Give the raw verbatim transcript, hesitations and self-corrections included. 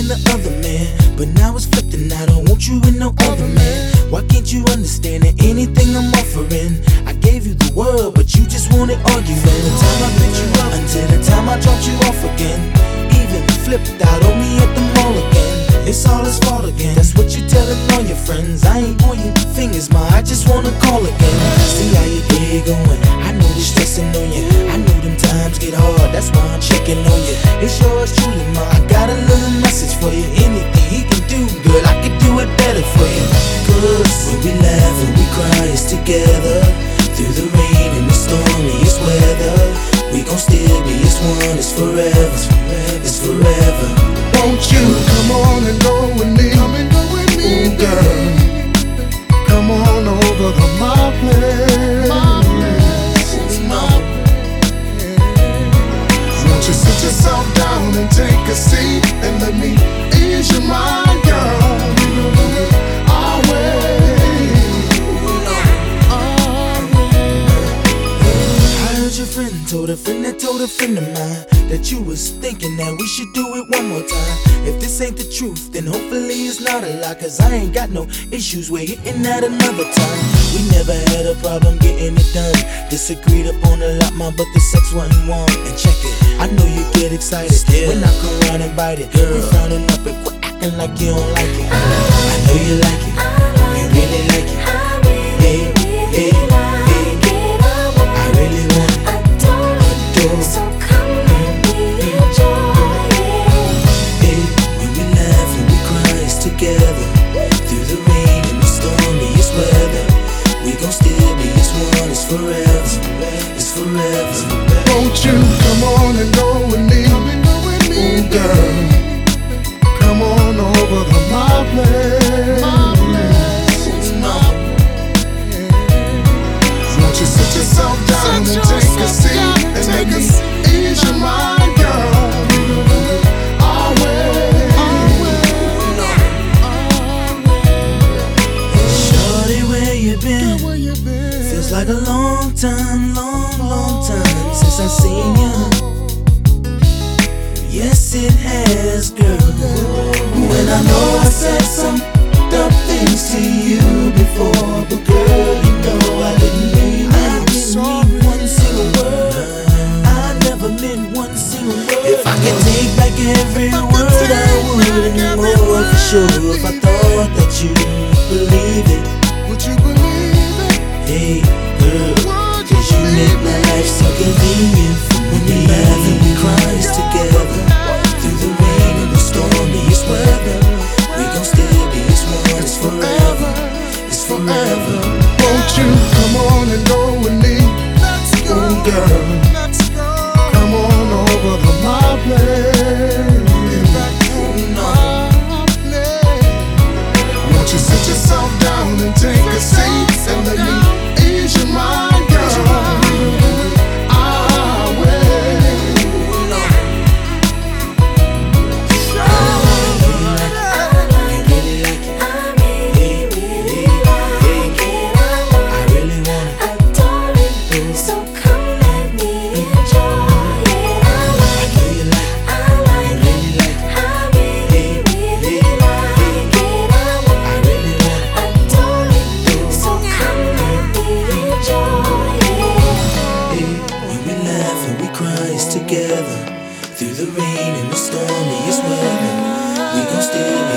the other man, but now it's flipped and I don't want you with no other man. Why can't you understand that anything I'm offering? I gave you the world, but you just wanted argument. From the time I picked you up until the time I dropped you off again, even flipped out on me at the mall again. It's all his fault again. That's what you telling all your friends. I ain't pointing fingers, ma, I just wanna call again. See how your day going, I know the stressing on you. I know them times get hard, that's why I'm checking on you. It's yours truly, ma, I got a little message for you. Anything he can do, girl, I could do it better for you. Cause when we laugh and we cry, it's together. Through the rain and the stormiest weather, we gon' still be as one, it's forever, it's forever. Won't you come on and go with me? Come and go with me, ooh, girl. Come on over to my place. My place, my place. Won't you sit yourself down and take a seat and let me ease your mind, girl? Our way. Your friend told a friend that told a friend of mine that you was thinking that we should do it one more time. If this ain't the truth, then hopefully it's not a lie, cause I ain't got no issues with hitting that another time. We never had a problem getting it done. Disagreed upon a lot, ma, but the sex wasn't one. And check it, I know you get excited Still. when I come round and bite it. Girl, we frowning up and quit acting like you don't like it. I know you like it, you really like it. Hey, hey, hey. So come let me enjoy it. Hey, when we laugh and we cry, it's together. Through the rain and the stormiest weather, we gon' still be as one, it's forever, it's forever. Won't you come on and go with me? Ooh, girl, come on over to my place. My place, my place. Won't you sit yourself down and take a seat? And let me ease your mind, girl. Our way, our way. Shorty, where you been? Where you been? Feels like a long time, long, long time since I seen you. Yes, it has, girl. When I know I said some dumb things to you before, but girl, you know I didn't mean it. I didn't mean one single word. Meant one single word. If I could take back every word, I would, and more for sure. If I thought that you believe it, would you believe it? Hey, girl, cause you make my life so convenient for me. When we laugh and we cry together, through the rain and the stormiest weather, we gon' still be as one. It's forever, it's forever. Won't you come on and go with me? Let's go, ooh, girl. Over to my place. My place. Won't you sit yourself down and take a seat and let me ease your mind, girl? Our way. I really wanna adore it, so come let me enjoy. Together through the rain and the stormiest weather, we gon' still